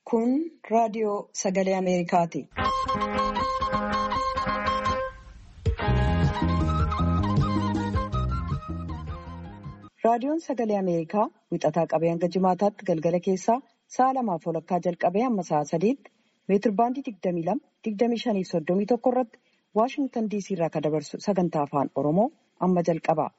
Kun raadiyoo Sagalee Ameerikaati. Raadiyoon Sagalee Ameerikaa wixataa qabee hanga jimaataatti galgala keessaa sa'a 2:00 jalqabee hamma sa'a 3tti meetirbaandii 22, 25 fi 31 irratti Waashingtan DC irraa kan dabarsu sagantaa afaan Oromoo amma jalqaba.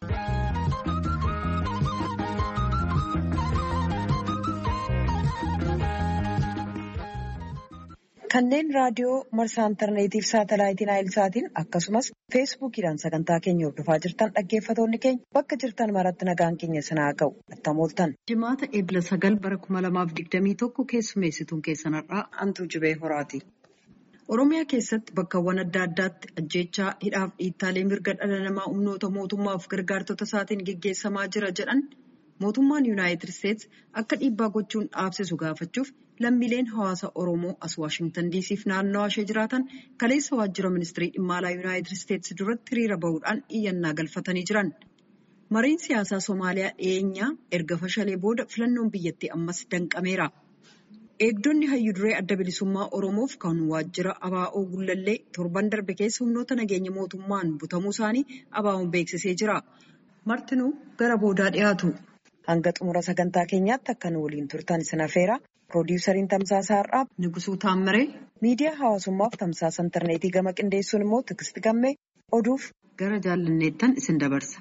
Kanneen raadiyoo marsaa intarneetii fi saatalaayitiin Naayilsaatiin akkasumas feesbuukiidhaan sagantaa keenya hordofaa jirtan dhaggeeffatoonni keenya bakka jirtan maratti nagaan keenya sinaa ga'u attamooltan. Jimaata eebila 9 bara 2021 keessummeessituun keessanarraa Antuu Jibee Horaati. Oromiyaa keessatti bakkawwan adda addaatti ajjeechaa hidhaaf dhiittaalee mirga dhala namaa humnoota mootummaaf gargaartota isaatiin geggeessamaa jira jedhan mootummaan Yuunaayitid Isteetsi akka dhiibbaa gochuun dhaabsisu gaafachuuf lammiileen hawaasa Oromoo as Waashingtan DC'f naannawaa ishee jiraatan kaleessa waajjira ministirii dhimma alaa Yuunaayitid Isteetsi duratti hiriira bahuudhaan iyyannaa galfatanii jiran. Mariin siyaasaa Somaaliyaa dhiyeenyaa erga fashalee booda filannoon biyyattii ammas danqameera. Eegdonni hayyuu duree adda bilisummaa Oromoof kan waajjira ABO Gullallee torban darbe keessa humnoota nageenya mootummaan butamuu isaanii ABO'n beeksisee jira. Martinuu gara boodaa dhiyaatu. Hanga xumura sagantaa keenyaatti akka nu waliin turtan isin affeera. Piroodyusariin Tamsaasa Har'aa Nugusuu Taammiree, miidiyaa hawaasummaaf tamsaasa intarneetii gama qindeessuun immoo Tiksiti Gammee oduuf gara jaallanneettan isin dabarsa.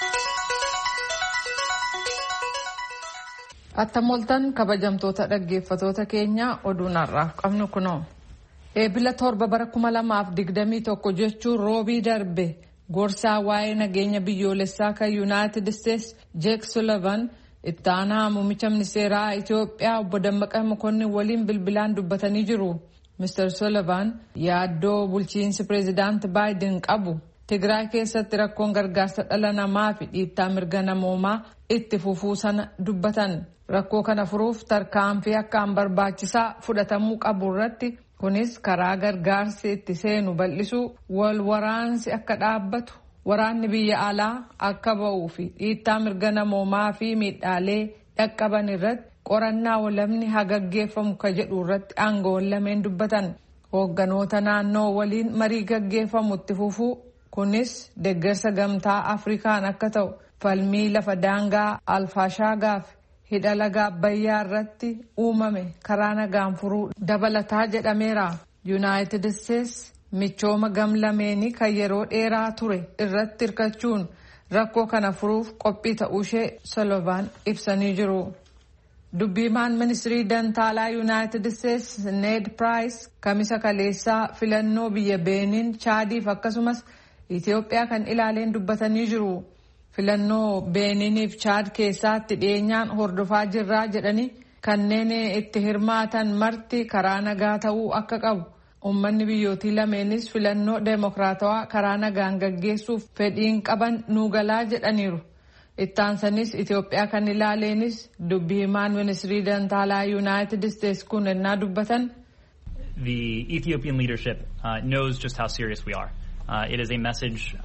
Attamooltan kabajamtoota dhaggeeffatoota keenyaa oduun har'aaf qabnu kunoo. Eebila 7 bara 2021 jechuun roobii darbe gorsaa waa'ee nageenya biyyoolessaa kan Yuunaayitid Isteetsi Jeek Sullivan itti aanaa muummicha ministeeraa Itoophiyaa obbo Dammaqaa Mokonnin waliin bilbilaan dubbatanii jiru. Mr. Sullivan yaaddoo bulchiinsi pireezidaanti Baayiden qabu Tigraay keessatti rakkoon gargaarsa dhala namaa fi dhiittaa mirga namoomaa itti fufuu sana dubbatan. Rakkoo kana furuuf tarkaanfii akkaan barbaachisaa fudhatamuu qabu irratti kunis karaa gargaarsi itti seenu bal'isuu wal waraansi akka dhaabbatu waraanni biyya alaa akka ba'uu fi dhiittaa mirga namoomaa fi miidhaalee dhaqqaban irratti qorannaa walabni haa gaggeeffamu ka jedhu irratti aangawoon lameen dubbatan. Hoogganoota naannoo waliin marii gaggeeffamu itti fufuu kunis deeggarsa gamtaa Afrikaan akka ta'u falmii lafa daangaa Alfaashaagaaf hidha laga Abbayyaa irratti uumame karaa nagaan furuu dabalataa jedhameera. Yuunaayitid Isteetsi michooma gamlameenii kan yeroo dheeraa ture irratti hirkachuun rakkoo kana furuuf qophii ta'uu ishee Sullivan ibsanii jiru. Dubbiimaan ministirii dantaalaa Yuunaayitid Isteetsi Ned Price kamisa kaleessaa filannoo biyya Beeniin, Chaadiif akkasumas Itoophiyaa kan ilaaleen dubbatanii jiru. Filannoo Beeniiniif Chaad keessatti dhiyeenyaan hordofaa jirraa jedhanii kanneen itti hirmaatan marti karaa nagaa ta'uu akka qabu. Uummanni biyyootii lameenis filannoo deemokiraatawaa karaa nagaan gaggeessuuf fedhiin qaban nuugalaa jedhaniiru. Ittaansanis Itoophiyaa kan ilaaleenis dubbii himaan ministirii dantaalaa Yuunaayitid Isteetsi kun ennaa dubbatan. The Ethiopian leadership knows just how serious we are. It is a message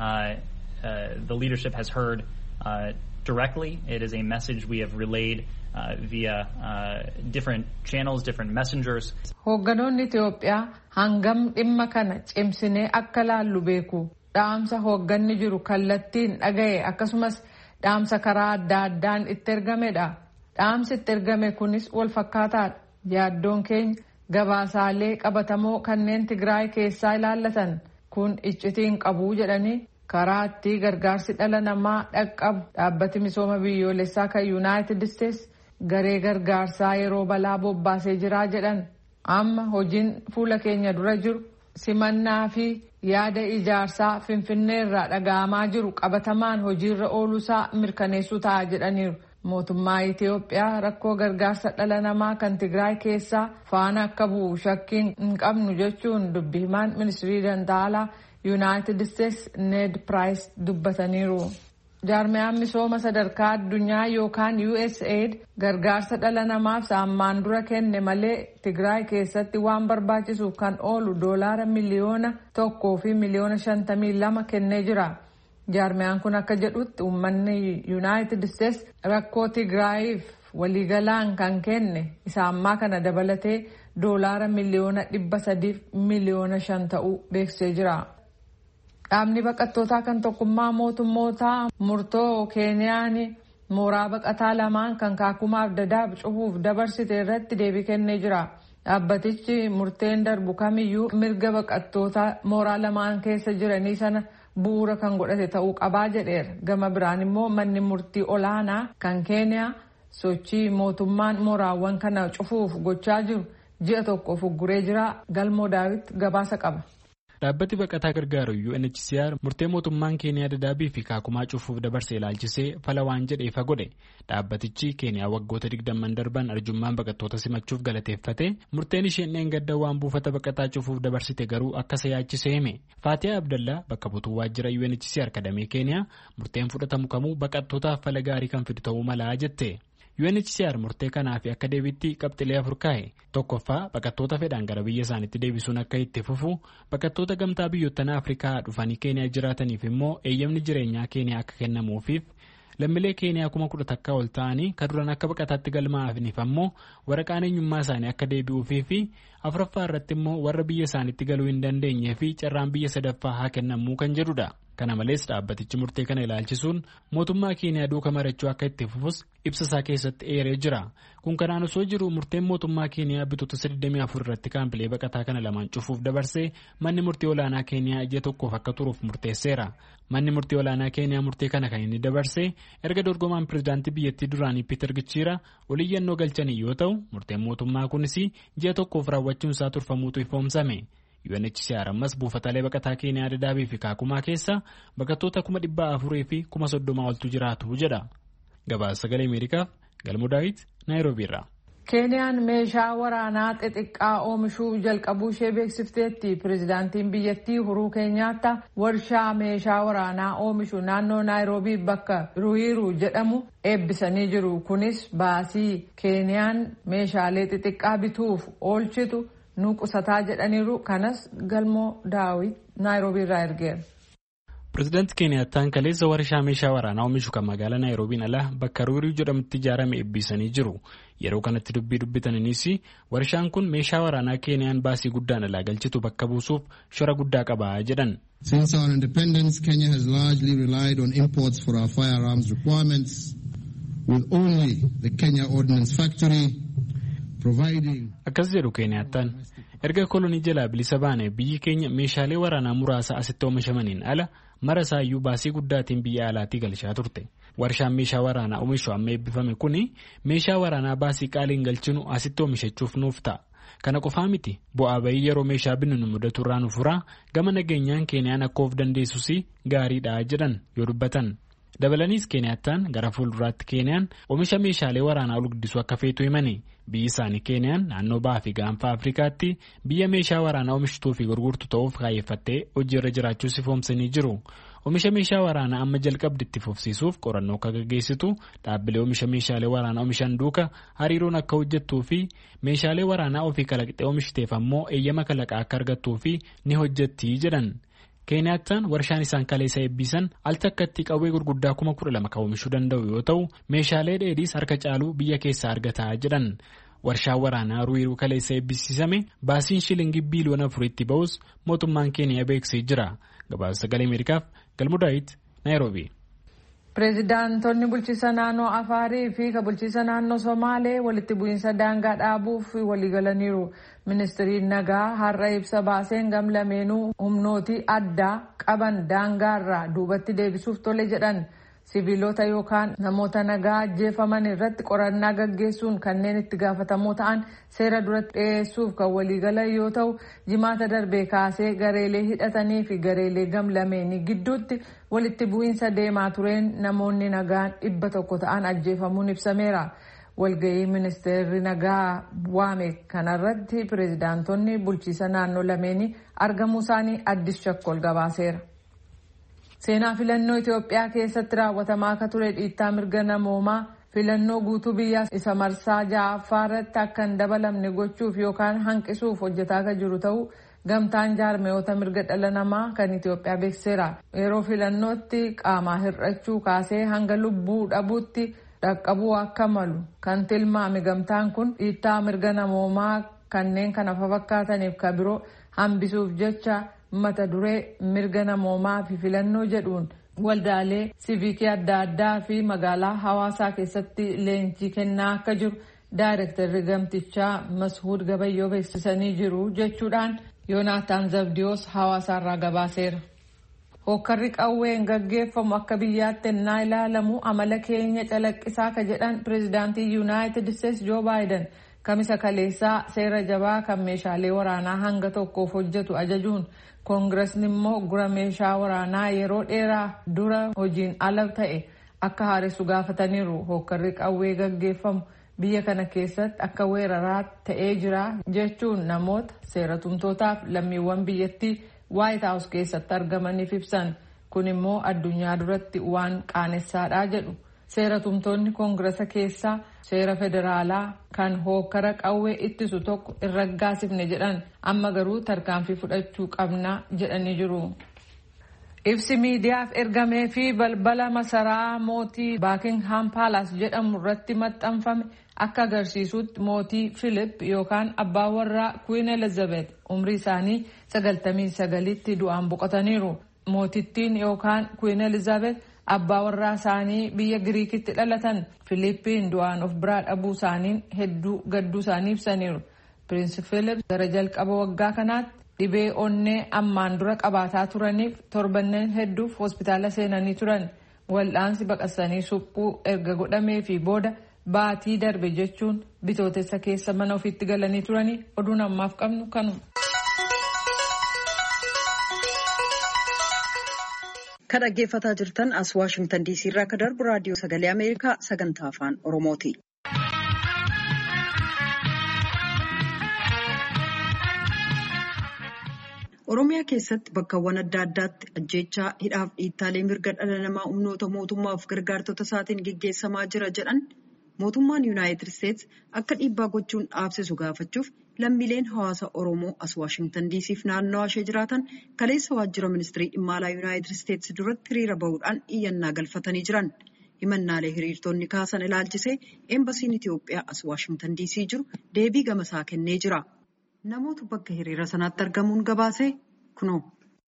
the leadership has heard directly. It is a message we have relayed via different channels, different messengers. Hoogganoonni Itoophiyaa hangam dhimma kana cimsinee akka laallu beeku. Dhaamsa hoogganni jiru kallattiin dhagaye akkasumas dhaamsa karaa adda addaan itti ergamedha. Dhaamsi itti ergame kunis wal fakkaataadha. Yaaddoon keenya gabaasaalee qabatamoo kanneen Tigraay keessaa ilaallatan kun iccitiin qabuu jedhanii karaa itti gargaarsi dhala namaa dhaqqabu dhaabbati misooma biyyoolessaa kan Yuunaayitid Isteetsi garee gargaarsaa yeroo balaa bobbaasee jiraa jedhan. Amma hojiin fuula keenya dura jiru simannaa fi yaada ijaarsaa Finfinnee irraa dhaga'amaa jiru qabatamaan hojiirra ooluusaa mirkaneessuu ta'a jedhaniiru. Mootummaa Itoophiyaa rakkoo gargaarsa dhala namaa kan Tigraay keessaa faana akka bu'u shakkiin hin qabnu jechuun dubbii himaan ministirii dantaalaa Yuunaayitid Isteetsi Ned Price dubbataniiru. Jaarmiyaan misooma sadarkaa addunyaa yookaan USAID gargaarsa dhala namaaf saammaan dura kenne malee Tigraay keessatti waan barbaachisuuf kan oolu $1 miliyoona 1 fi miliyoona 52 kennee jira. Jaarmiyaan kun akka jedhutti uummanni Yuunaayitid Isteetsi rakkoo Tigraayiif waliigalaan kan kenne isa ammaa kana dabalatee doolaara miliyoona 300 miliyoona 5 ta'uu beeksisee jira. Dhaabni baqattootaa kan tokkummaa mootummootaa murtoo Keeniyaan mooraa baqataa lamaan kan Kaakumaaf Dadaab cufuuf dabarsite irratti deebii kennee jira. Dhaabbatichi murteen darbu kamiyyuu mirga baqattoota mooraa lamaan keessa jiranii sana bu'uura kan godhate ta'uu qabaa jedheera. Gama biraan immoo manni murtii olaanaa kan Keeniyaa sochii mootummaan mooraawwan kana cufuuf gochaa jiru ji'a tokkoof ugguree jira. Galmoo Daawit gabaasa qaba. Dhaabbati baqataa gargaaru UNHCR murtee mootummaan Keeniyaa Dadaabii fi Kaakumaa cufuuf dabarsee ilaalchisee fala waan jedheefa godhe. Dhaabbatichi Keeniyaa waggoota 20 darban arjummaan baqattoota simachuuf galateeffate murteen isheen dheengadda waan buufata baqataa cufuuf dabarsite garuu akka yaachisee hime. Faatiyaa Abdallaa bakka buutuu waajjira UNHCR kadamee Keeniyaa murteen fudhatamu kamuu baqattootaaf fala gaarii kan fidu ta'uu malaa jette. UNHCR murtee kanaaf akka deebitti qabxilee 4 kaa'e. Tokkoffaa baqattoota fedhaan gara biyya isaaniitti deebisuun akka itti fufu, baqattoota gamtaa biyyoottan Afrikaa dhufanii Keeniyaa jiraataniif immoo eeyyamni jireenyaa Keeniyaa akka kennamuufiif, lammiilee Keeniyaa 10,000 ol ta'anii kan duran akka baqataatti galmaa'aniif ammoo waraqaan eenyummaa isaanii akka deebi'uufii fi afuraffaa irratti immoo warra biyya isaaniitti galuu hin dandeenyee fi carraan biyya sadaffaa haa kennamuu kan jedhudha. Kana malees dhaabbatichi murtee kana ilaalchisuun mootummaa Keeniyaa duuka marachuu akka itti fufus ibsa isaa keessatti eeree jira. Kun kanaan osoo jiru murteen mootummaa Keeniyaa bitootessa 24 irratti kaampilee baqataa kana lamaan cufuuf dabarsee manni murtii olaanaa Keeniyaa ji'a tokkoof akka turuuf murteesseera. Manni murtii olaanaa Keeniyaa murtee kana kan inni dabarsee erga dorgomaan pirezidaantii biyyattii duraanii Piiter Gichiira oliyyannoo galchanii yoo ta'u murteen mootummaa kunis ji'a tokkoof raawwachuun isaa turfamuutu ifoomsame. UNHCR ammas buufataalee baqataa Keeniyaa Dadaabii fi Kaakumaa keessa baqattoota 400,000 fi 30,000 oltu jiraatu jedha. Gabaasa Sagalee Ameerikaaf Galmoo Daawit Naayiroobii irraa. Keeniyaan meeshaa waraanaa xixiqqaa oomishuu jalqabuu ishee beeksifteetti. Pireezidaantiin biyyattii Uhuruu Keenyaattaa warshaa meeshaa waraanaa oomishu naannoo Naayiroobii bakka Ruwiru jedhamu eebbisanii jiru. Kunis baasii Keeniyaan meeshaalee xixiqqaa bituuf oolchitu nu qusataa jedhaniiru. Kanas Galmoo Daawit Naayiroobii irraa ergeera. Pireezidaantii Keeniyattaan kaleessa warshaa meeshaa waraanaa oomishu kan magaalaa Naayiroobiin ala bakka Ruwiru jedhamutti ijaarame eebbisanii jiru. Yeroo kanatti dubbataniinis warshaan kun meeshaa waraanaa Keeniyaan baasii guddaan alaa galchitu bakka buusuuf shoora guddaa qaba jedhan. Since our independence, Kenya has largely relied on imports for our firearms requirements, with only the Kenya Ordnance Factory providing. Akkas jedhu Keeniyattaan erga kolonii jalaa bilisa baane biyyi keenya meeshaalee waraanaa muraasa asitti oomishamaniin ala mara isaayyuu baasii guddaatiin biyya alaatii galchaa turte. Warshaan meeshaa waraanaa oomishu amma eebbifame kuni meeshaa waraanaa baasii qaaliin galchinu asitti oomishachuuf nuuf ta'a. Kana qofaa miti bu'aa bayii yeroo meeshaa binnu nu mudatu irraa nu furaa gama nageenyaan Keeniyaan akka of dandeessus gaariidha jedhan yoo dubbatan. Dabalaniis Keeniyattaan gara fuulduraatti Keeniyaan oomisha meeshaalee waraanaa ol guddisuu akka feetu himani. Biyyi isaanii Keeniyaan naannoo bahaa fi gaanfa Afrikaatti biyya meeshaa waraanaa oomishtuu fi gurgurtu ta'uuf kaayeffattee hojiirra jiraachuu ifoomsanii jiru. Oomisha meeshaa waraanaa amma jalqabdi itti fufsiisuuf qorannoo akka gaggeessitu, dhaabbilee oomisha meeshaalee waraanaa oomishan duuka hariiroon akka hojjettuu fi meeshaalee waraanaa ofii kalaqxee oomishiteef ammoo eeyyama kalaqaa akka argattuu fi ni hojjetti jedhan. Keeniyattaan warshaan isaan kaleessa eebbisan al takkatti qawwee gurguddaa 12,000 kan oomishuu danda'u yoo ta'u meeshaalee dheedhiis harka caaluu biyya keessaa argataa jedhan. Warshaan waraanaa Ruwiru kaleessa eebbisiisame baasiin shilingii biiliyoona 4 ba'us mootummaan Keeniyaa beeksisee jira. Gabaasa Sagalee Ameerikaaf Galmoo Daawit Naayiroobii. Pireezidaantonni bulchiinsa naannoo Afaarii fi bulchiinsa naannoo Somaalee walitti bu'iinsa daangaa dhaabuuf waliigalaniiru. Ministiriin nagaa har'a ibsa baaseen gamlameenuu humnooti addaa qaban daangaarraa duubatti deebisuuf tole jedhan. Siviilota yookaan namoota nagaa ajjeefaman irratti qorannaa gaggeessuun kanneen itti gaafatamoo ta'an seera duratti dhiyeessuuf kan waliigalan yoo ta'u jimaata darbee kaasee gareelee hidhatanii fi gareelee gamlameenii gidduutti walitti bu'iinsa deemaa tureen namoonni nagaan 100 ta'an ajjeefamuun ibsameera. Walga'ii ministeerri nagaa waame kanarratti pireezidaantonni bulchiinsa naannoo lameenii argamuu isaanii Addis Chakkol gabaaseera. Seenaa filannoo Itoophiyaa keessatti raawwatamaa akka ture dhiittaa mirga namoomaa filannoo guutuu biyyaa isa marsaa 6ffaa irratti akka hin dabalamne gochuuf yookaan hanqisuuf hojjetaa akka jiru ta'uu gamtaan jaarmiyoota mirga dhala namaa kan Itoophiyaa beeksiseera. Yeroo filannootti qaamaa hir'achuu kaasee hanga lubbuu dhabuutti dhaqqabuu akka malu kan tilmaame gamtaan kun dhiittaa mirga namoomaa kanneen kana fakkaataniif ka biroo hambisuuf jecha mata duree mirga namoomaa fi filannoo jedhuun waldaalee siivikii adda addaa fi magaalaa hawaasaa keessatti leenjii kennaa akka jiru daayirektarri gamtichaa Mashuud Gabayyoo beeksisanii jiru jechuudhaan Yoonaataan Zabdiyoos hawaasaarraa gabaaseera. Hokkarri qawween gaggeeffamu akka biyyaatti ennaa ilaalamu amala keenya calaqqisaa ka jedhan pireezidaantii Yuunaayitid Isteetsi Joo Baayiden kamisa kaleessaa seera jabaa kan meeshaalee waraanaa hanga tokkoof hojjetu ajajuun koongiresni immoo gura meeshaa waraanaa yeroo dheeraa dura hojiin ala ta'e akka haaressu gaafataniiru. Hokkarri qawwee gaggeeffamu biyya kana keessatti akka weeraraa ta'ee jira jechuun namoota seeratumtootaaf lammiiwwan biyyattii White House keessatti argamaniif ibsan. Kun immoo addunyaa duratti waan qaanessaadha jedhu. Seeratumtoonni koongiresa keessaa seera federaalaa kan hokkara qawwee ittisu tokko hin raggaasifne jedhan amma garuu tarkaanfii fudhachuu qabna jedhanii jiru. Ibsi miidiyaaf ergamee fi balbala masaraa mootii Buckingham Palace jedhamu irratti maxxanfame akka agarsiisutti mootii Philip yookaan abbaa warraa Queen Elizabeth umrii isaanii 99tti du'aan boqotaniiru. Mootittiin yookaan Queen Elizabeth abbaa warraa isaanii biyya Giriikitti dhalatan Philippiin du'aan of biraa dhabuu isaaniin hedduu gadduu isaanii ibsaniiru. Prince Philip gara jalqaba waggaa kanaatti dhibee onnee ammaan dura qabaataa turaniif torbanneen hedduuf hospitaala seenanii turan. Wal'aansi baqasanii suphuu erga godhamee fi booda baatii darbe jechuun bitootessa keessa mana ofiitti galanii turanii oduun ammaaf qabnu kanuma. Kan dhaggeeffataa jirtan as Waashingtan DC irraa kan darbu raadiyoo sagalee Ameerikaa sagantaa afaan Oromooti. Oromiyaa keessatti bakkawwan adda addaatti ajjeechaa hidhaaf dhiittaalee mirga dhala namaa humnoota mootummaaf gargaartota isaatiin gaggeessamaa jira jedhan mootummaan Yuunaayitid Isteetsi akka dhiibbaa gochuun dhaabsisu gaafachuuf lammiileen hawaasa Oromoo as Waashingtan DC'f naannoo ishee jiraatan kaleessa waajjira ministirii dhimma alaa Yuunaayitid Isteetsi duratti hiriira bahuudhaan iyyannaa galfatanii jiran. Himannaalee hiriirtonni kaasan ilaalchisee eembasiin Itoophiyaa as Waashingtan DC jiru deebii gamasaa kennee jira. Namoota bakka hiriira sanaatti argamuun gabaasee kunoo.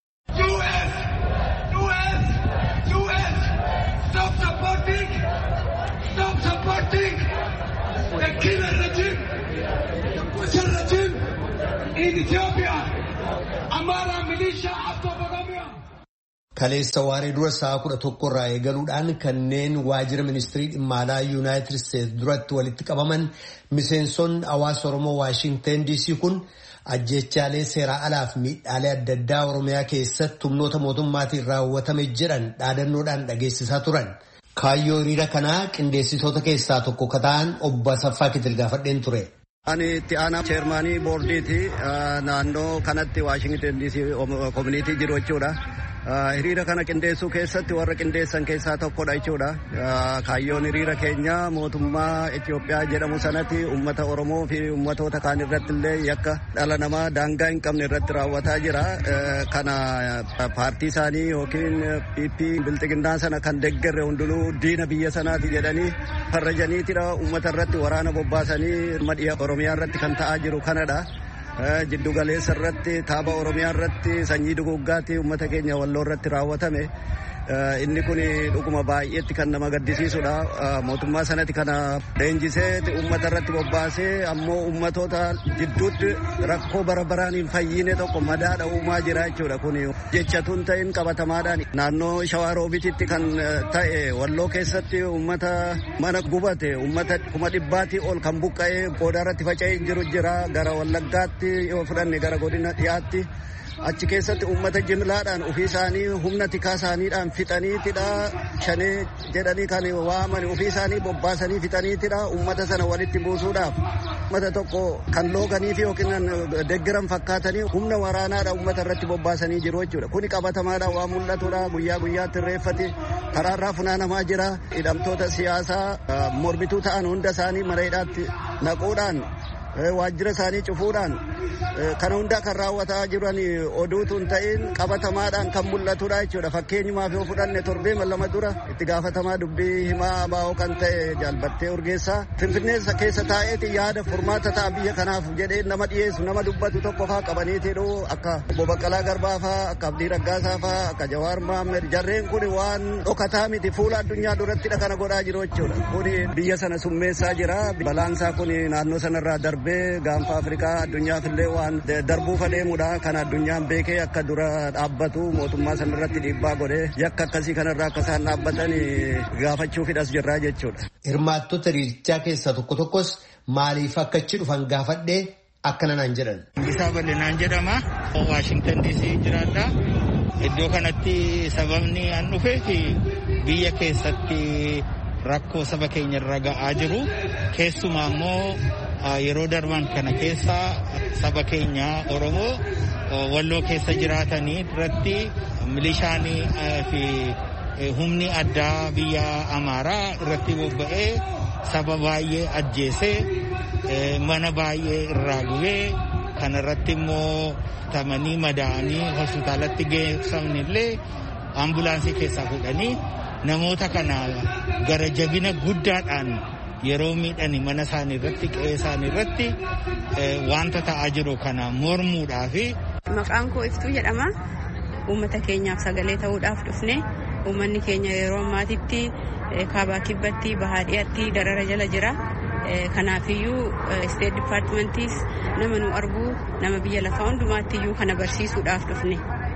Kaleessa waaree dura sa'a 11 irraa eegaluudhaan kanneen waajjira ministirii dhimma alaa Yuunaayitid Isteetsi duratti walitti qabaman miseensonni hawaasa Oromoo Waashingtan DC kun ajjeechaalee seeraa alaaf miidhaalee adda addaa Oromiyaa keessatti humnoota mootummaatiin raawwatame jedhan dhaadannoodhaan dhageessisaa turan. Kaayyoo hiriira kanaa qindeessitoota keessaa tokko kan ta'an obbo Asaffaa Kitil gaafadheen ture. Ani itti aanaa cheermaanii boordiiti naannoo kanatti Waashingtan DC koominiitii jiru jechuudha. Hiriira kana qindeessuu keessatti warra qindeessan keessaa tokkodha jechuudha. Kaayyoon hiriira keenya mootummaa Itoophiyaa jedhamu sanatti uummata Oromoo fi uummatoota kaan irratti illee yakka dhala namaa daangaa hin qabne irratti raawwataa jira. Kana paartii isaanii yookiin PP bilxiginnaa sana kan deeggarre hundinuu diina biyya sanaati jedhanii farrajaniitidha. Uummata irratti waraana bobbaasanii madhiya Oromiyaa irratti kan ta'aa jiru kanadha. Jiddu galeessa irratti taaba Oromiyaa irratti sanyii duguggaatti uummata keenya walloo irratti raawwatame. Inni kun dhuguma baay'eetti kan nama gaddisiisudha. Mootummaa sanatti kana leenjisee uummata irratti bobbaasee ammoo uummatoota jidduutti rakkoo bara baraan hin fayyine tokko madaadha uumaa jira jechuudha. Kun jechatuun ta'in qabatamaadhaan naannoo Shawaa Roobititti kan ta'e walloo keessatti uummata mana gubate uummata 100,000 ol kan buqqa'ee goodaa irratti faca'ee jiru jira. Gara Wallaggaatti yoo fudhanne gara godina dhiyaatti. Achi keessatti uummata jimlaadhaan ofii isaanii humna tikaa isaaniidhaan fixaniitidha. Shanee jedhanii kan waaman ofii isaanii bobbaasanii fixaniitidha. Uummata sana walitti buusuudhaaf uummata tokko kan looganii fi yookiin deeggaran fakkaatanii humna waraanaadha uummata irratti bobbaasanii jiru jechuudha. Kuni qabatamaadhaan waan mul'atudha. Guyyaa guyyaatti reeffati karaarraa funaanamaa jira. Hidhamtoota siyaasaa mormituu ta'an hunda isaanii mareedhaatti naquudhaan waajjira isaanii cufuudhaan kana hunda kan raawwataa jiran oduutu hin ta'in qabatamaadhaan kan mul'atudha jechuudha. Fakkeenyumaaf yoo fudhanne torbee lama dura itti gaafatamaa dubbii himaa baa'oo kan ta'e Jaalbattee Urgeessaa Finfinnee keessa taa'eeti yaada furmaata ta'a biyya kanaaf jedhee nama dhiyeessu nama dubbatu tokko faa qabaniitiidhu akka Obbo Baqqalaa Garbaa faa akka Abdii Raggaasaa faa akka Jawaar Mohaammed jarreen kun waan dhokataa miti fuula addunyaa durattidha kana godhaa jiru jechuudha. Kun biyya sana summeessaa jira. Balaansaa kun naannoo sanarraa darbee gaanfa Afrikaa addunyaaf illee waan darbuuf adeemudha. Kan addunyaan beekee akka dura dhaabbatu mootummaa sanarratti dhiibbaa godhee yakka akkasii kanarraa akka isaan dhaabbatan gaafachuufidhas jirraa jechuudha. Hirmaattota hiriirichaa keessaa tokko tokkos maaliif akka achi dhufan gaafadhee akkana naan jedhan. Isaa bal'inaan jedhama. Waashingtan DC jiraadha. Iddoo kanatti sababni an dhufeef biyya keessatti rakkoo saba keenya irra ga'aa jiru. Keessumaa immoo yeroo darban kana keessa saba keenya Oromoo Walloo keessa jiraatanii irratti milishaanii fi humni addaa biyya Amaaraa irratti bobba'ee saba baay'ee ajjeesee mana baay'ee irraa gubee kanarratti immoo tamanii madaa'anii hospitaalatti geessamnillee ambulaansii keessaa fudhanii namoota kana gara jabina guddaadhaan yeroo miidhani mana isaanii irratti qe'ee isaanii irratti wanta ta'aa jiru kana mormuudhaafi. Maqaan koo Iftuu jedhama. Uummata keenyaaf sagalee ta'uudhaaf dhufne. Uummanni keenya yeroo ammaatitti kaabaa kibbatti bahaa dhiyaatti darara jala jira. Kanaafiyyuu State Departmentiis nama nu argu nama biyya lafaa hundumaattiyyuu kana barsiisuudhaaf dhufne.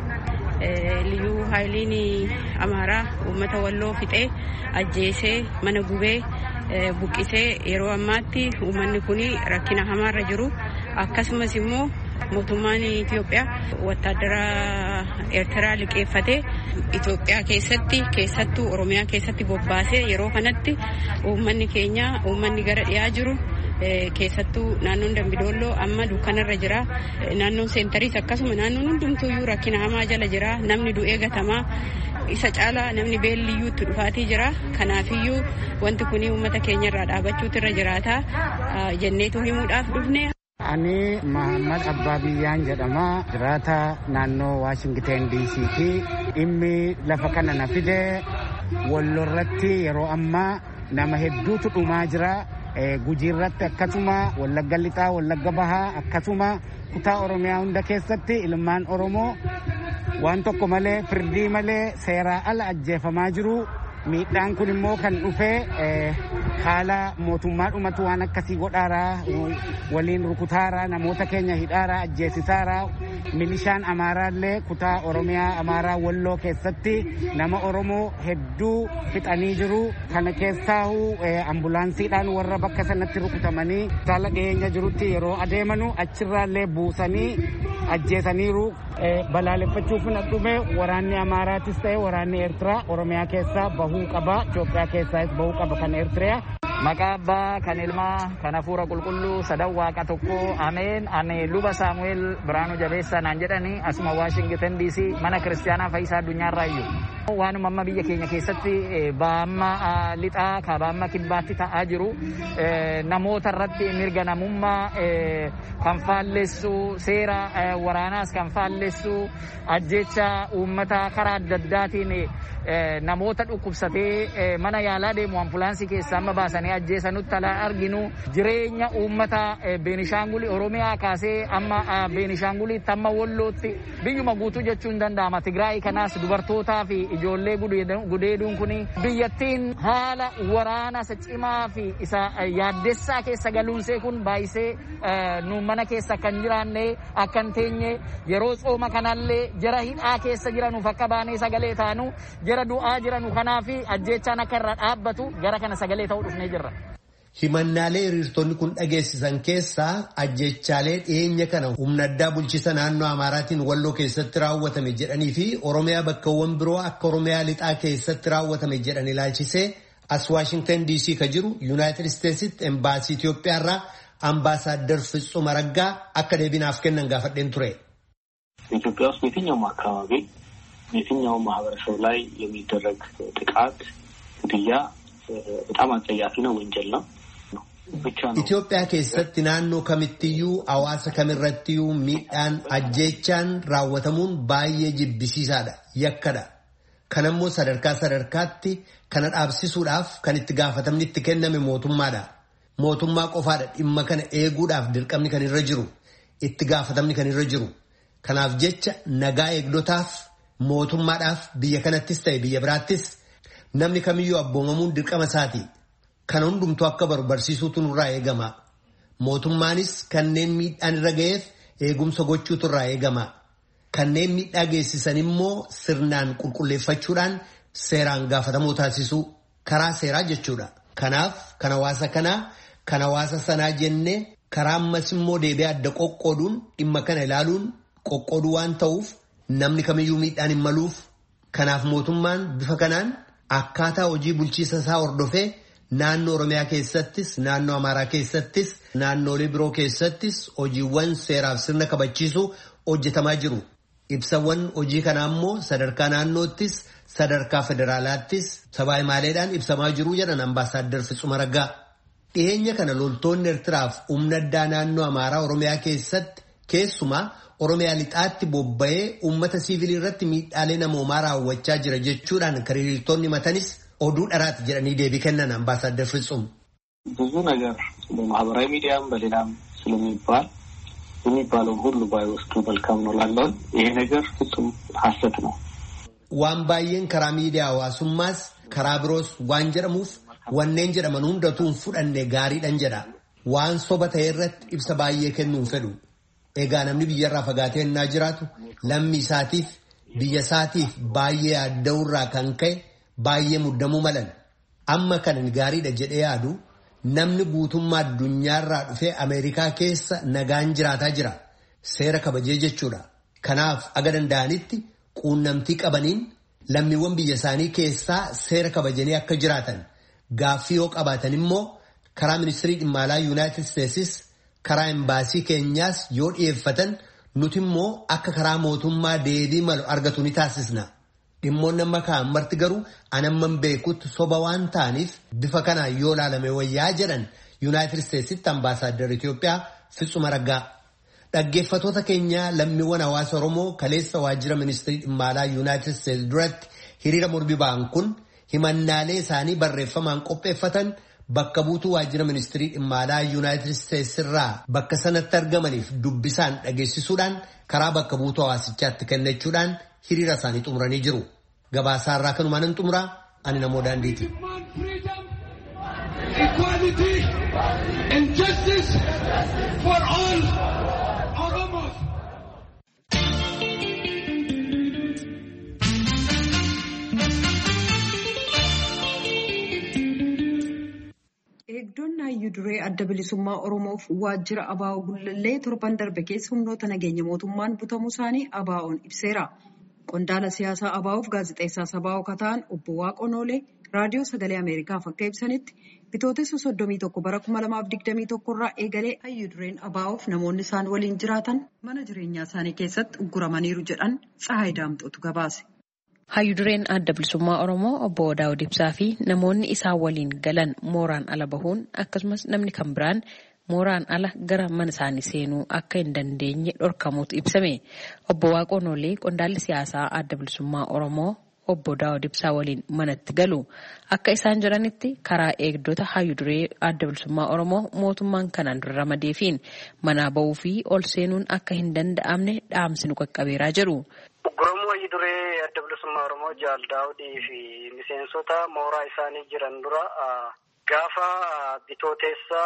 Liyyuu haayiliin Amaaraa uummata Walloo fixee ajjeesee mana gubee buqqisee yeroo ammaatti uummanni kun rakkina hamaarra jiru. Akkasumas immoo mootummaan Itoophiyaa wattaadara Eertiraa liqeeffatee Itoophiyaa keessattuu Oromiyaa keessatti bobbaasee yeroo kanatti uummanni keenya uummanni gara dhiyaa jiru keessattuu naannoon Dambidolloo amma dukkanarra jira. Naannoon seentariis akkasuma naannoon hundumtuuyyuu rakkina hamaa jala jira. Namni du'ee gatamaa isa caalaa namni beelliyyuu itti dhufaatii jira. Kanaafiyyuu wanti kun uummata keenya irraa dhaabachuutu irra jiraata jenneetu himuudhaaf dhufne. Ani Muhammad Abbaa Biyyaan jedhama. Jiraata naannoo Waashingten DC fi dhimmi lafa kana na fide Walloorratti yeroo ammaa nama hedduutu dhumaa jira. Gujiirratti akkasuma Wallagga Lixaa, Wallagga Bahaa akkasuma kutaa Oromiyaa hunda keessatti ilmaan Oromoo waan tokko malee firdii malee seeraa ala ajjeefamaa jiru. Miidhaan kun immoo kan dhufee haala mootummaadhumatu waan akkasii godhaaraa waliin rukutaaraa namoota keenya hidhaaraa ajjeesisaaraa. Milishaan Amaaraallee kutaa Oromiyaa Amaaraa Walloo keessatti nama Oromoo hedduu fixanii jiru. Kana keessaahu ambulaansiidhaan warra bakka sanatti rukutamanii saala dhiyeenya jirutti yeroo adeemanu achirraallee buusanii ajjeesaniiru. Balaaleffachuuf na dhume waraanni Amaaraatis ta'e waraanni Eertiraa Oromiyaa keessaa bahuu qaba. Itoophiyaa keessaas bahuu qaba kan Eertiraa. Maqaa Abbaa kan Ilmaa kan Hafuura Qulqulluu sadan Waaqa tokko ameen. Ani luba Saamu'eel Biraanuu Jabeessaa naan jedhani asuma Waashingten DC mana kiristaanaa Fayyisaa Addunyaarraayyuu. Waanuma amma biyya keenya keessatti baamma lixaa kaabamma kibbaatti ta'aa jiru namoota irratti mirga namummaa kan faallessu seera waraanaas kan faallessu ajjecha uummata karaa adda addaatiin namoota dhukkubsatee mana yaalaa deemu ambulaansii keessaa amma baasanii ajjeesanutti alaa arginu jireenya uummata Beenishaangulii Oromiyaa kaasee amma Beenishaanguliitti amma Wallootti biyyuma guutuu jechuun danda'ama. Tigraay kanaas dubartootaa fi ijoollee gudeeduun kun biyyattiin haala waraana isa cimaa fi isa yaaddessaa keessa galuunsee kun baay'isee nu mana keessa kan jiraanne akkan teenye yeroo tsooma kanallee jara hidhaa keessa jiranuuf akka baanee sagalee taanu jara du'aa jiranu kanaaf ajjechaan akka irraa dhaabbatu gara kana sagalee ta'uu dhufnee jirra. Himannaalee hiriirtonni kun dhageessisan keessaa ajjechaalee dhiyeenya kana humna addaa bulchiisa naannoo Amaaraatiin Walloo keessatti raawwatame jedhanii fi Oromiyaa bakkawwan biroo akka Oromiyaa lixaa keessatti raawwatame jedhan ilaalchisee as Waashingten DC ka jiru Yuunaayitid Isteetsitti embaasii Itoophiyaarraa አምባሳደር ፍጹም አረጋ አካዴሚናፍ ከነን ጋፈደን ቱሬ ኢትዮጵያ ውስጥ የትኛውም አካባቢ የትኛውም ማህበረሰብ ላይ የሚደረግ ጥቃት ግድያ በጣም አጸያፊ ነው ወንጀል ነው Itoophiyaa keessatti naannoo kamittiyyuu hawaasa kamirrattiyyuu miidhaan ajjeechaan raawwatamuun baay'ee jibbisiisaadha, yakkadha. Kanammoo sadarkaatti kana dhaabsisuudhaaf kan itti gaafatamni itti kenname mootummaadha. Mootummaa qofaadha dhimma kana eeguudhaaf dirqamni kan irra jiru, itti gaafatamni kan irra jiru. Kanaaf jecha nagaa eegdotaaf mootummaadhaaf biyya kanattis ta'e biyya biraattis namni kamiyyuu abboomamuun dirqama isaati. Kana hundumtuu akka barsiisuutu nurraa eegama. Mootummaanis kanneen miidhaan irra ga'eef eegumsa gochuutu irraa eegama. Kanneen miidhaa geessisan immoo sirnaan qulqulleeffachuudhaan seeraan gaafatamoo taasisuu karaa seeraa jechuudha. Kanaaf kan hawaasa kanaa kan hawaasa sanaa jennee karaa ammas immoo deebi'ee adda qoqqooduun dhimma kana ilaaluun qoqqooduu waan ta'uuf namni kamiyyuu miidhaan hin maluuf. Kanaaf mootummaan bifa kanaan akkaataa hojii bulchiisa isaa hordofee naannoo Oromiyaa keessattis, naannoo Amaaraa keessattis, naannoolee biroo keessattis hojiiwwan seeraaf sirna kabachiisuu hojjetamaa jiru. Ibsawwan hojii kanaa immoo sadarkaa naannoottis, sadarkaa federaalaattis sabaa himaaleedhaan ibsamaa jiru jedhan Ambaasaadder Fitsum Araggaa. Dhiyeenya kana loltoonni Eertiraaf humna addaa naannoo Amaaraa Oromiyaa keessatti keessumaa Oromiyaa lixaatti bobba'ee uummata siivilii irratti miidhaalee namoomaa raawwachaa jira jechuudhaan kan hiriirtonni matanis oduu dharaati jedhanii deebii kennan Ambaaሳደር ፍጹም ብዙ ነገር በማህበራዊ ሚዲያም በሌላም ስለሚባል የሚባለው ሁሉ ባይወስዱ መልካም ነው ላለው ይሄ ነገር ፍጹም ሐሰት ነው። waan baay'een karaa miidiyaa hawaasummaas karaa biroos waan jedhamuuf wanneen jedhaman hundatuun fudhanne gaariidhan jedha. Waan soba ta'e irratti ibsa baay'ee kennuun fedhu. Egaa namni biyyarraa fagaatee innaa jiraatu lammii isaatiif biyya isaatiif baay'ee adda'urraa kan ka'e baay'ee muddamuu malan. Amma kanan gaariidha jedhee yaadu namni guutummaa addunyaarraa dhufee Ameerikaa keessa nagaan jiraataa jira. Seera kabajee jechuudha. Kanaaf aga danda'anitti quunnamtii qabaniin lammiiwwan biyya isaanii keessaa seera kabajanii akka jiraatan gaaffii yoo qabaatan immoo karaa ministirii dhimma alaa Yuunaayitid Isteetsis karaa embaasii keenyaas yoo dhiyeeffatan nuti immoo akka karaa mootummaa deebii malu argatu ni taasisna. Dhimmoonni amma ka'an marti garuu anamman beekutti soba waan ta'aniif bifa kanaan yoo ilaalame wayyaa jedhan Yuunaayitid Isteetsitti Ambaasaadder Itoophiyaa Fitsum Araggaa. Dhaggeeffatoota keenya lammiiwwan hawaasa Oromoo kaleessa waajjira ministirii dhimma alaa Yuunaayitid Isteets duratti hiriira mormii ba'an kun himannaalee isaanii barreeffamaan qopheeffatan bakka buutuu waajjira ministirii dhimma alaa Yuunaayitid Isteets irraa bakka sanatti argamaniif dubbisaan dhageessisuudhaan karaa bakka buutuu hawaasichaatti kennachuudhaan hiriira isaanii xumuranii jiru. Gabaasaa irraa kanumaan hin xumuraa ani namoo daandiiti. Equality and justice for all Oromos. Eegdonni hayyuu duree adda bilisummaa Oromoof waajjira ABO Gullallee torban darbe keessa humnoota nageenya mootummaan butamuu isaanii ABO'n ibseera. Qondaala siyaasaa ABO'f gaazexeessaa ABO kataan obbo Waaqoo Noolee raadiyoo sagalee Ameerikaaf akka ibsanitti bitootessa 31 bara 2021 irraa eegalee hayyuu dureen ABO'f namoonni isaan waliin jiraatan mana jireenyaa isaanii keessatti ugguramaniiru jedhan Tsahaay Daamxootu gabaase. Hayyuu dureen adda bilisummaa Oromoo obbo Daawud Ibsaa fi namoonni isaan waliin galan mooraan ala bahuun akkasumas namni kan biraan mooraan ala gara mana isaanii seenuu akka hin dandeenye dhorkamuutu ibsame. Obbo Waaqoo Noolee qondaalli siyaasaa adda bilisummaa Oromoo obbo Daawud Ibsaa waliin manatti galu. Akka isaan jedhanitti karaa eegdota hayyuu duree adda bilisummaa Oromoo mootummaan kanaan dura ramadeefiin manaa bahuu fi ol seenuun akka hin danda'amne dhaamsi nu qaqqabeeraa jiru. Oromoo hayyuu duree adda bilisummaa Oromoo Jaal Daawudii fi miseensota mooraa isaanii jiran dura gaafa bitootessa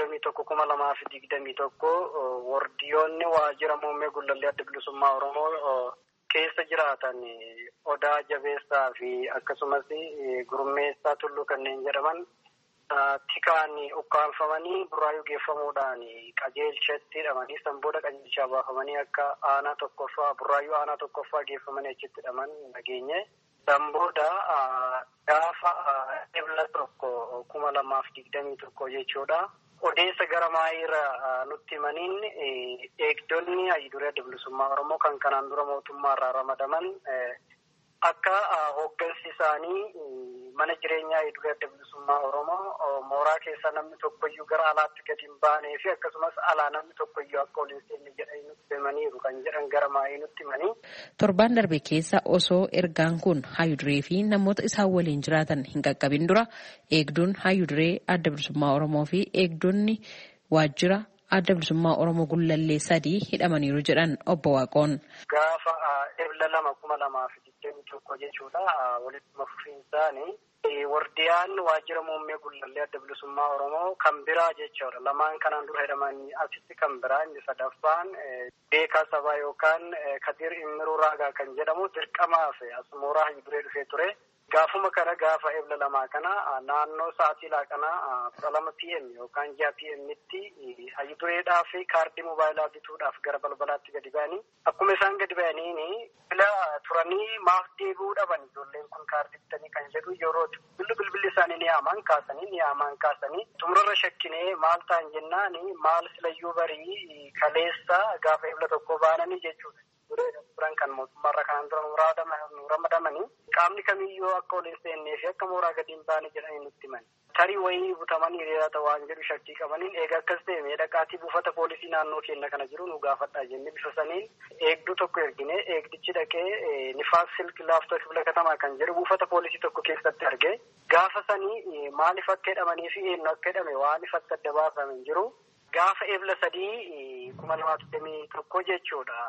31/2021 wardiyoonni waajjira muummee Gullallee adda bilisummaa Oromoo keessa jiraatan Odaa Jabeessaa fi akkasumas Gurmeessaa Tulluu kanneen jedhaman tikaan ukkaanfamanii burraayuu geeffamuudhaan qajeelchatti hidhamanii sanbooda qajeelchaa baafamanii akka aanaa tokkoffaa burraayuu aanaa tokkoffaa geeffamanii achitti hidhaman nageenye. Sanbooda gaafa ebla tokko 2021 jechuudha. Odeessa gara maayiira nutti himaniin eegdonni hayyuu duree adda bilisummaa Oromoo kan kanaan dura mootummaa irraa ramadaman akka hooggansi isaanii mana jireenyaa idilee adda bilisummaa Oromoo mooraa keessa namni tokkoyyuu gara alaatti gadi hin baanee fi akkasumas alaa namni tokkoyyuu akka ol hin seenne jedhanii nutti himaniiru kan jedhan gara maayii nutti himanii. Torban darbe keessa osoo ergaan kun Hayyuduree fi namoota isaan waliin jiraatan hin qaqqabin dura eegduun Hayyuduree adda bilisummaa Oromoo fi eegdonni waajjira adda bilisummaa Oromoo Gullallee 3 hidhamaniiru jedhan obbo Waaqoon. Gaafa ebla 2021 jechuudha walitti fufiinsaanii wardiyaan waajjira muummee Gullallee adda bilisummaa Oromoo kan biraa jechuudha. Lamaan kanaan dura hidhamanii asitti kan biraa inni sadaffaan beekaa sabaa yookaan Kadir Immiruu Raagaa kan jedhamu dirqamaaf as mooraa Hayyuduree dhufee ture. Gaafuma kana gaafa ebla 2 kana naannoo sa'aatii laaqanaa 12 PM yookaan 6 PM'tti Hayyidureedhaa fi kaardii mobaayilaa bituudhaaf gara balbalaatti gadi ba'anii akkuma isaan gadi ba'aniini bila turanii maaf deebi'uu dhaban ijoolleen kun kaardii bitanii kan jedhu yeroo bilbilli isaanii ni yaamaan kaasanii xumurarra shakkinee maal ta'an jennaani maal silayyuu barii kaleessa gaafa ebla 1 baananii jechuudha. Turan kan mootummaarra kanaan dura nu ramadamanii qaamni kamiyyuu akka ol hin seennee fi akka mooraa gadi hin baane jedhanii nutti himan. Tarii wayii butamanii hiriyaata waan jedhu shakkii qabaniin eega akkas ta'e meedhaqaatii buufata poolisii naannoo keenya kana jiru nu gaafadhaa jennee bifa saniin eegduu tokko ergine eegdichi dhaqee nifaas silk laaftoo kibla katamaa kan jedhu buufata poolisii tokko keessatti arge gaafa sanii maaliif akka hidhamanii fi eenyu akka hidhame waan ifatti adda baafame hin jiru. Gaafa ebla 3 2021 jechuudha.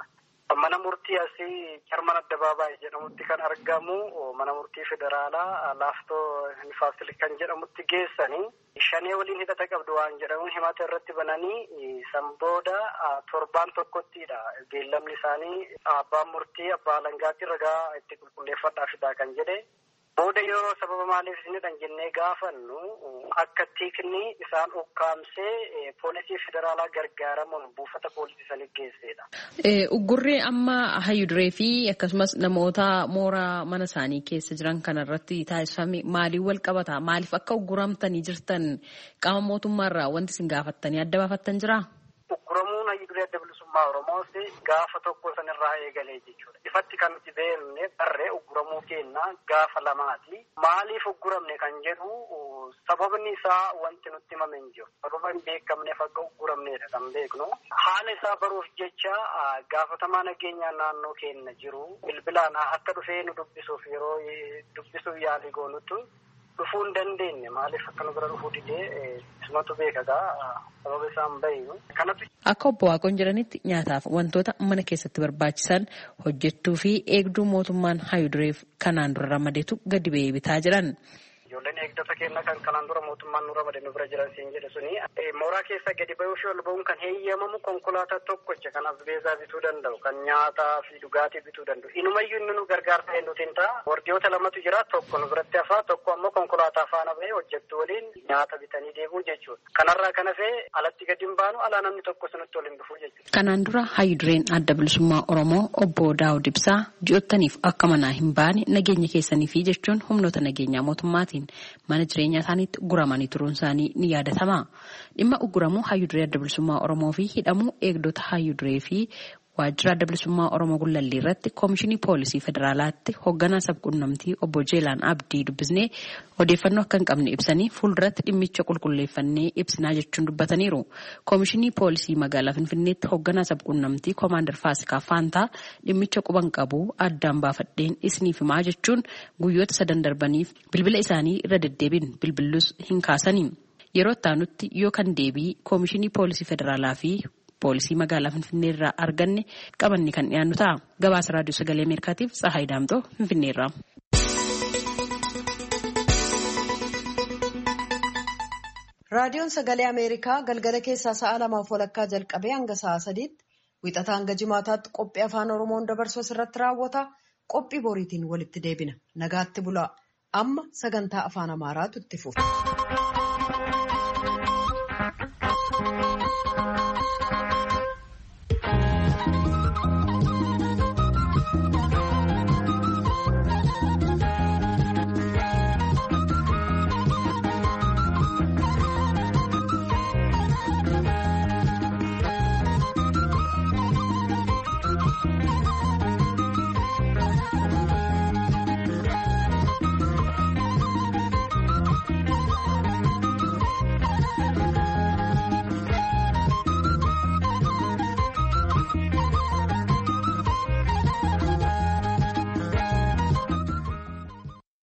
Mana murtii asii Jarman Addabaabaayii jedhamutti kan argamu mana murtii federaalaa laaftoo nifaas silk kan jedhamutti geessanii shanee waliin hidhata qabdu waan jedhamuun himata irratti bananii san booda torbaan tokkottidha. Beellamni isaanii abbaan murtii abbaa alangaatti ragaa itti qulqulleeffadhaa fidaa kan jedhe. Booda yeroo sababa maaliif isinidhan jennee gaafannu akka tiikni isaan ukkaamsee poolisii federaalaa gargaaramuun buufata poolisii sanii geessedha. Uggurri amma Hayyuduree fi akkasumas namoota mooraa mana isaanii keessa jiran kanarratti taasifame maaliin wal qabata? Maaliif akka ugguramtanii jirtan qaama mootummaarraa wanti isin gaafattanii adda baafattan jiraa? Ugguramuun Hayyuduree adda bilisummaa Oromoos gaafa tokko sanirraa eegalee jechuudha. Ifatti kan nuti beekne barree ugguramuu keenna gaafa 2ti. Maaliif ugguramne kan jedhu sababni isaa wanti nutti himame hin jiru. Sababa hin beekamneef akka ugguramnedha kan beeknu. Haala isaa baruuf jecha gaafatamaa nageenyaa naannoo keenya jiru bilbilaan akka dhufee nu dubbisuuf yeroo dubbisuuf yaalii goonutu dhufuu hin dandeenye. Maaliif akka nu bira dhufuu didee isumatu beekagaa sababa isaan bahiinu. Akka obbo Waaqoon jedhanitti nyaataaf wantoota mana keessatti barbaachisan hojjettuu fi eegduu mootummaan Hayyudureef kanaan dura ramadeetu gadi ba'ee bitaa jiran. Ijoolleen eegdota keenya kan kanaan dura mootummaan nu ramade nu bira jiran siin jedhe suni mooraa keessa gadi ba'uu fi ol ba'uun kan heeyyamamu konkolaataa tokkocha kan asbeesaa bituu danda'u kan nyaataa fi dhugaatii bituu danda'u. Inumayyuu inni nu gargaarsa eenyuutiin ta'a. Wardiyoota 2tu jira tokko nu biratti hafaa tokko ammoo konkolaataa faana bahee hojjettu waliin nyaata bitanii deemuu jechuudha. Kanarraa kan hafee alatti gadi hin baanu alaa namni tokko sinutti waliin dhufuu jechuudha. Kanaan dura Hayyudureen adda bilisummaa Oromoo obbo Daawud Ibsaa ji'ottaniif akka manaa hin baane nageenya keessanii fi jechuun humnoota nageenyaa mootummaatiin mana jireenyaa isaaniitti guramanii turuun isaanii ni yaadatama. Dhimma ugguramuu Hayyuduree adda bilisummaa Oromoo fi hidhamuu eegdota Hayyuduree fi waajjira adda bilisummaa Oromoo Gullallee irratti Koomishinii Poolisii Federaalaatti hoogganaa sabquunnamtii obbo Jeelaan Abdii dubbisnee odeeffannoo akka hin qabne ibsanii fuulduratti dhimmicha qulqulleeffannee ibsinaa jechuun dubbataniiru. Koomishinii Poolisii magaalaa Finfinneetti hoogganaa sabquunnamtii Koomaandar Faasikaa Faantaa dhimmicha quban qabu addaan baafadheen isiniif himaa jechuun guyyoota 3 darbaniif bilbila isaanii irra deddeebiin bilbillus hin kaasanii. Yeroo itti yoo kan deebii Koomishinii Poolisii Federaalaa fi Poolisii magaalaa Finfinnee irraa arganne qabanni kan dhiyaannu ta'a. Gabaasa Raadiyoo Sagalee Ameerikaatiif Tsahaay Daamtoo Finfinnee irraa. Raadiyoon Sagalee Ameerikaa galgala keessaa sa'a 2:00 jalqabee hanga sa'a 3tti wixataa hanga jimaataatti qophii afaan Oromoon dabarsu irratti raawwata. Qophii boriitiin walitti deebina. Nagaatti bulaa. Amma sagantaa afaan Amaaraatu itti fufa.